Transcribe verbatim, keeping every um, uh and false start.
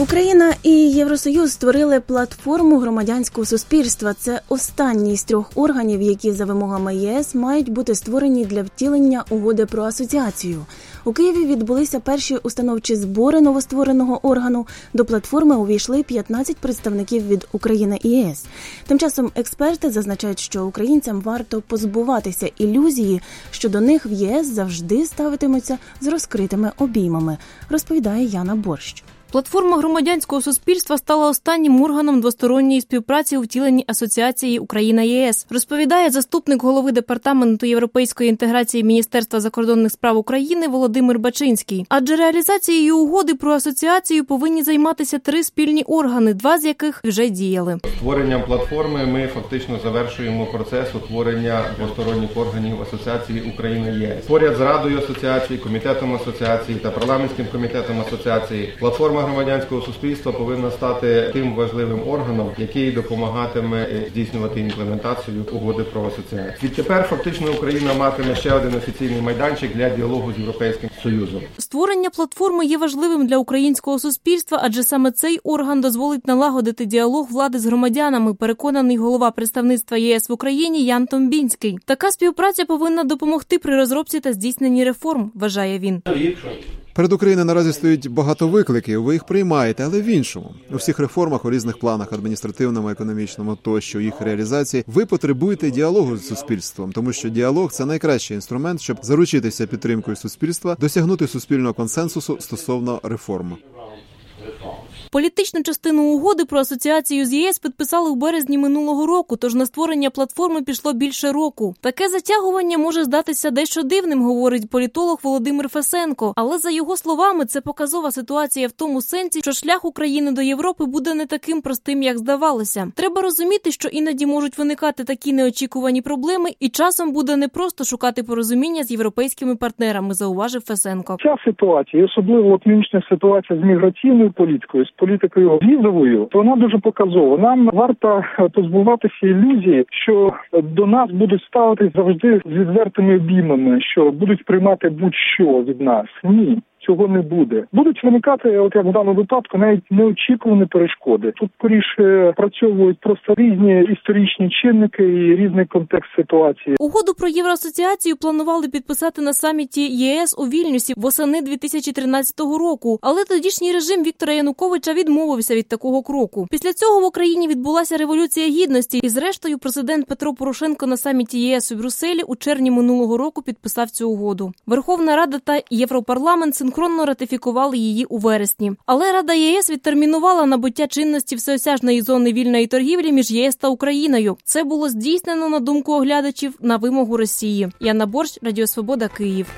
Україна і Євросоюз створили платформу громадянського суспільства. Це останній з трьох органів, які за вимогами ЄС мають бути створені для втілення угоди про асоціацію. У Києві відбулися перші установчі збори новоствореного органу. До платформи увійшли п'ятнадцять представників від України і ЄС. Тим часом експерти зазначають, що українцям варто позбуватися ілюзії, що до них в ЄС завжди ставитимуться з розкритими обіймами, розповідає Яна Борщ. Платформа громадянського суспільства стала останнім органом двосторонньої співпраці у втіленні асоціації Україна-ЄС, розповідає заступник голови Департаменту європейської інтеграції Міністерства закордонних справ України Володимир Бачинський. Адже реалізацією угоди про асоціацію повинні займатися три спільні органи, два з яких вже діяли. Створенням платформи ми фактично завершуємо процес утворення двосторонніх органів асоціації Україна-ЄС. Поряд з Радою асоціації, Комітетом асоціації та парламентським комітетом асоціації платформа громадянського суспільства повинна стати тим важливим органом, який допомагатиме здійснювати імплементацію угоди про асоціацію. Відтепер фактично Україна матиме ще один офіційний майданчик для діалогу з Європейським Союзом. Створення платформи є важливим для українського суспільства, адже саме цей орган дозволить налагодити діалог влади з громадянами, переконаний голова представництва ЄС в Україні Ян Томбінський. Така співпраця повинна допомогти при розробці та здійсненні реформ, вважає він. Перед Україною наразі стоїть багато викликів, ви їх приймаєте, але в іншому. У всіх реформах, у різних планах, адміністративному, економічному тощо, їх реалізації, ви потребуєте діалогу з суспільством, тому що діалог – це найкращий інструмент, щоб заручитися підтримкою суспільства, досягнути суспільного консенсусу стосовно реформ. Політичну частину угоди про асоціацію з ЄС підписали у березні минулого року, тож на створення платформи пішло більше року. Таке затягування може здатися дещо дивним, говорить політолог Володимир Фесенко. Але за його словами, це показова ситуація в тому сенсі, що шлях України до Європи буде не таким простим, як здавалося. Треба розуміти, що іноді можуть виникати такі неочікувані проблеми, і часом буде непросто шукати порозуміння з європейськими партнерами, зауважив Фесенко. Ця ситуація, особливо от нинішня ситуація з міграційною політикою, політикою візовою, то вона дуже показова. Нам варто позбуватися ілюзії, що до нас будуть ставитись завжди з відвертими обіймами, що будуть приймати будь-що від нас. Ні. Цього не буде. Будуть виникати, от як в даному випадку, навіть неочікувані перешкоди. Тут скоріше працьовують просто різні історичні чинники і різний контекст ситуації. Угоду про євроасоціацію планували підписати на саміті ЄС у Вільнюсі восени дві тисячі тринадцятого року, але тодішній режим Віктора Януковича відмовився від такого кроку. Після цього в Україні відбулася Революція Гідності, і зрештою президент Петро Порошенко на саміті ЄС у Брюсселі у червні минулого року підписав цю угоду. Верховна Рада та Європарламент синхронно ратифікували її у вересні. Але Рада ЄС відтермінувала набуття чинності всеосяжної зони вільної торгівлі між ЄС та Україною. Це було здійснено, на думку оглядачів, на вимогу Росії. Яна Борщ, Радіо Свобода, Київ.